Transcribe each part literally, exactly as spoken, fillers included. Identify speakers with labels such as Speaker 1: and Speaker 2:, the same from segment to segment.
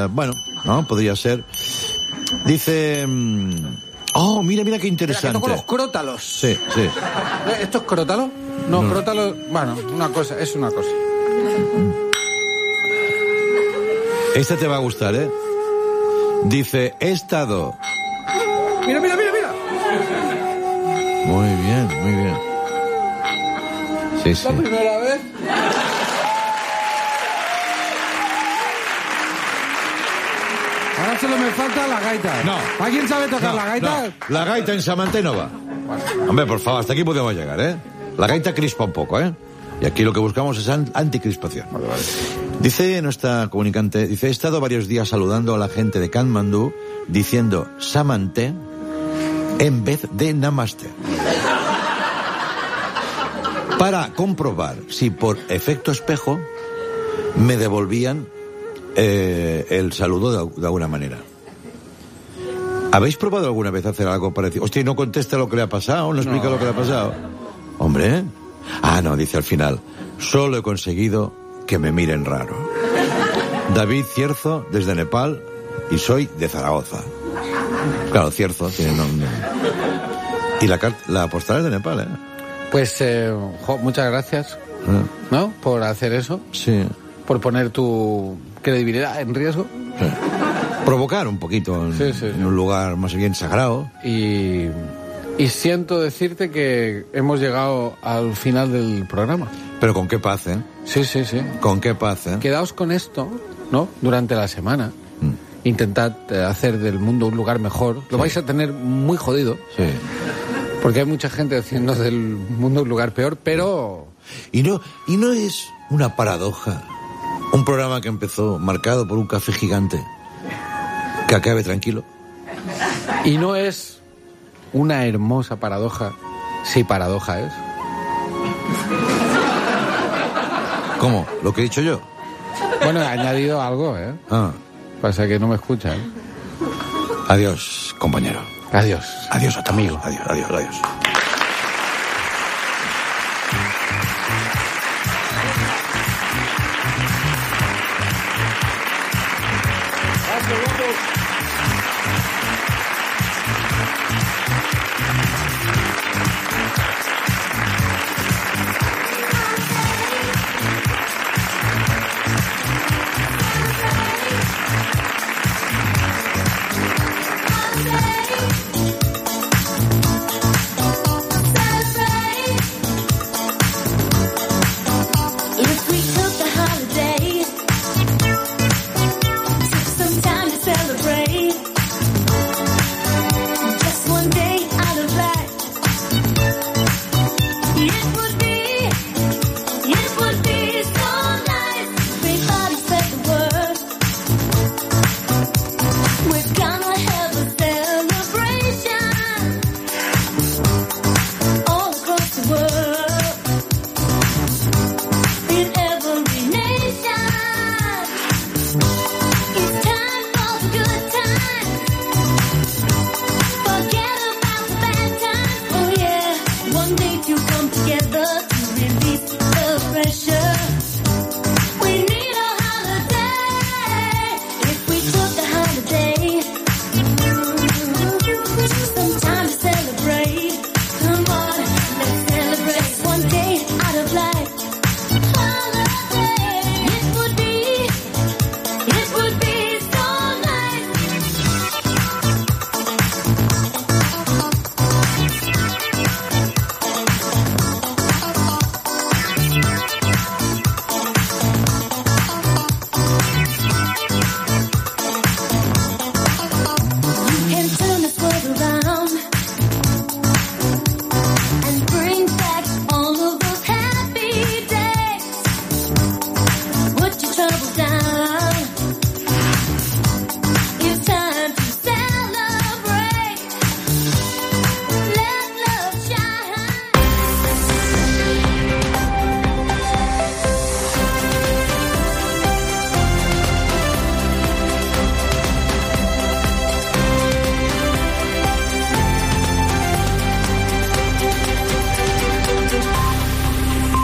Speaker 1: Uh, bueno, no, podría ser. Dice... Um, oh, mira, mira qué interesante.
Speaker 2: Mira, que toco los crótalos.
Speaker 1: Sí, sí.
Speaker 2: ¿Esto es crótalo? No,
Speaker 1: no,
Speaker 2: crótalo... Bueno, una cosa, es una cosa.
Speaker 1: Este te va a gustar, ¿eh? Dice, he estado...
Speaker 2: Mira, mira, mira, mira.
Speaker 1: Muy bien, muy bien. Sí, sí.
Speaker 2: La primera vez. Ahora solo me falta la gaita.
Speaker 1: No.
Speaker 2: ¿Alguien sabe tocar
Speaker 1: No,
Speaker 2: la gaita?
Speaker 1: no. La gaita en Samantha no va. Bueno. Hombre, por favor, hasta aquí podemos llegar, ¿eh? La gaita crispa un poco, ¿eh? Y aquí lo que buscamos es anticrispación. Vale, vale. Dice nuestra comunicante, dice, he estado varios días saludando a la gente de Katmandú diciendo Samantha en vez de Namaste. Para comprobar si por efecto espejo me devolvían eh, el saludo de, de alguna manera. ¿Habéis probado alguna vez hacer algo parecido? Hostia, no contesta lo que le ha pasado, no explica no. lo que le ha pasado. Hombre, ah, no, dice al final, solo he conseguido que me miren raro. David Cierzo, desde Nepal, y soy de Zaragoza. Claro, Cierzo tiene nombre. Y la, la postal es de Nepal, ¿eh?
Speaker 2: Pues, eh, jo, muchas gracias, ¿Eh? ¿no? Por hacer eso.
Speaker 1: Sí.
Speaker 2: Por poner tu credibilidad en riesgo.
Speaker 1: Sí. Provocar un poquito en,
Speaker 2: sí, sí,
Speaker 1: en
Speaker 2: sí.
Speaker 1: un lugar más bien sagrado.
Speaker 2: Y, y siento decirte que hemos llegado al final del programa.
Speaker 1: Pero con qué paz, ¿eh?
Speaker 2: Sí, sí, sí.
Speaker 1: Con qué paz, ¿eh?
Speaker 2: Quedaos con esto, ¿no? Durante la semana. Mm. Intentad hacer del mundo un lugar mejor. Lo sí. vais a tener muy jodido.
Speaker 1: Sí.
Speaker 2: Porque hay mucha gente haciendo del mundo un lugar peor, pero...
Speaker 1: Y no, y no es una paradoja. Un programa que empezó marcado por un café gigante. Que acabe tranquilo.
Speaker 2: Y no es una hermosa paradoja, si paradoja es.
Speaker 1: ¿Cómo? ¿Lo que he dicho yo?
Speaker 2: Bueno, he añadido algo, ¿eh?
Speaker 1: Ah.
Speaker 2: Pasa que no me escuchan.
Speaker 1: Adiós, compañero.
Speaker 2: Adiós.
Speaker 1: Adiós a tu amigo. Adiós, adiós, adiós.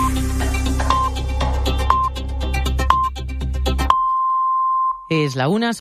Speaker 3: Es la una.